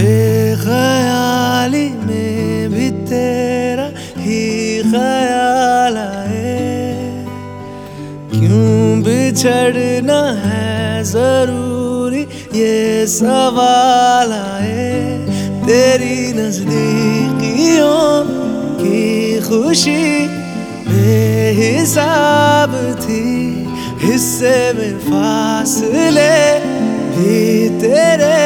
बेख्याली में भी तेरा ही ख्याल आए, क्यों बिछड़ना है जरूरी ये सवाल आए। तेरी नजदीकियों की खुशी बेहिसाब थी, हिस्से में फासले भी तेरे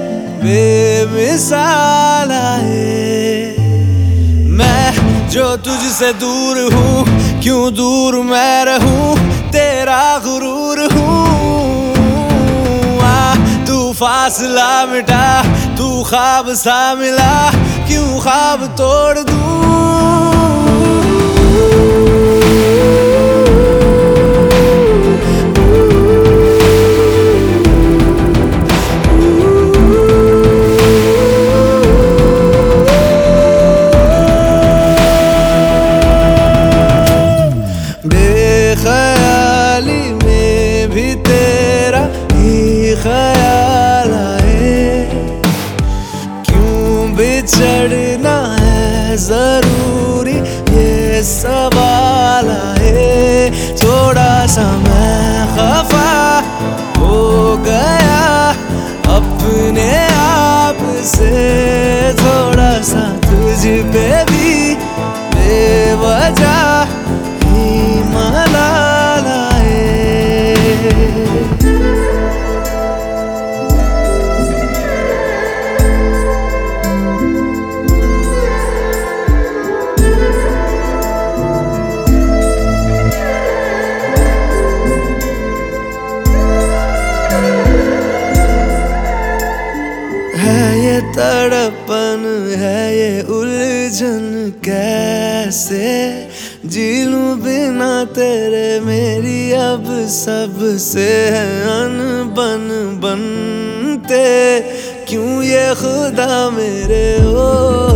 बेमिसाल आए। मैं जो तुझसे दूर हूँ, क्यों दूर मैं रहूँ, तेरा गुरूर हूँ। तू फासला मिटा, तू ख्वाब सा मिला, क्यों ख्वाब तोड़ दूँ। बेख्याली में भी तेरा ही ख्याल आए, क्यों बिछड़ना है जरूरी ये सवाल आए। थोड़ा सा मैं खफा हो गया अपने आप से, थोड़ा सा तुझ पे भी बेवजह मलाल आए। है ये तड़पन, है ये उलझन, कैसे जी लूं बिना तेरे। मेरी अब सबसे है अनबन बनते, क्यों ये खुदा मेरे हो।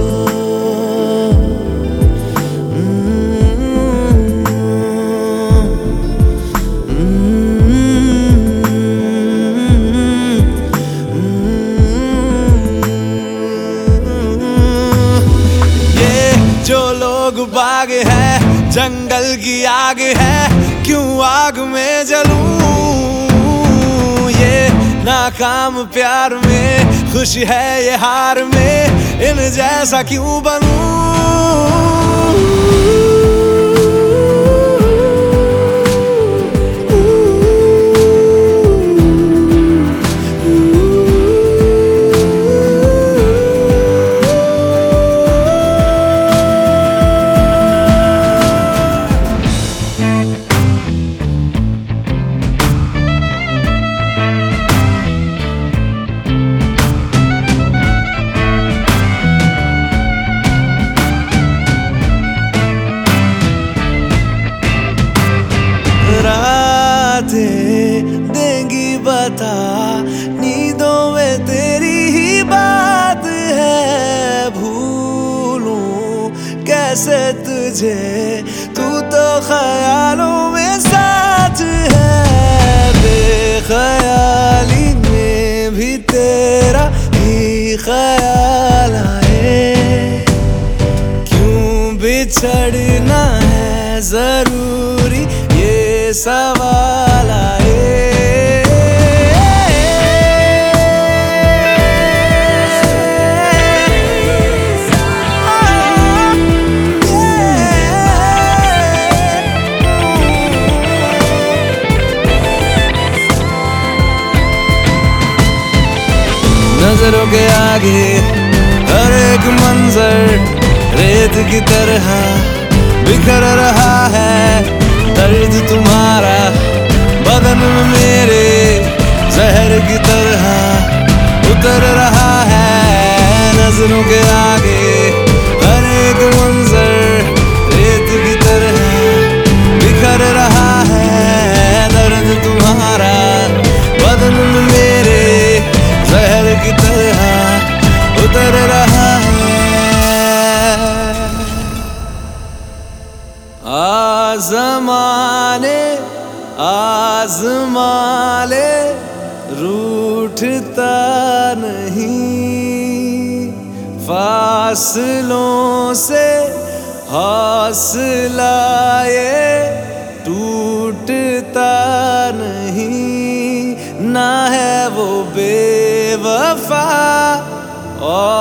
जो लोग बाग है, जंगल की आग है, क्यों आग में जलूं। ये नाकाम प्यार में खुशी है, ये हार में इन जैसा क्यों बनूं। रातें देंगी बता, नींदों में तेरी ही बात है। भूलूं कैसे तुझे, तू तो ख्यालों में साथ है। बेख्याली में भी तेरा ही ख्याल आए, क्यों बिछड़ना है जरूरी ये सवाल आए। नजरों के आगे हर एक मंजर रेत की तरह बिखर रहा है। दर्द तुम्हारा बदन में मेरे जहर की तरह उतर रहा है। नजरों के आगे हर एक मंजर रेत की तरह बिखर रहा है। दर्द तुम्हारा बदन में मेरे जहर की तरह उतर रहा है। आज़माने आज़मा ले रूठता नहीं। फासलों से हौसला ये टूटता नहीं, ना है वो बेवफा और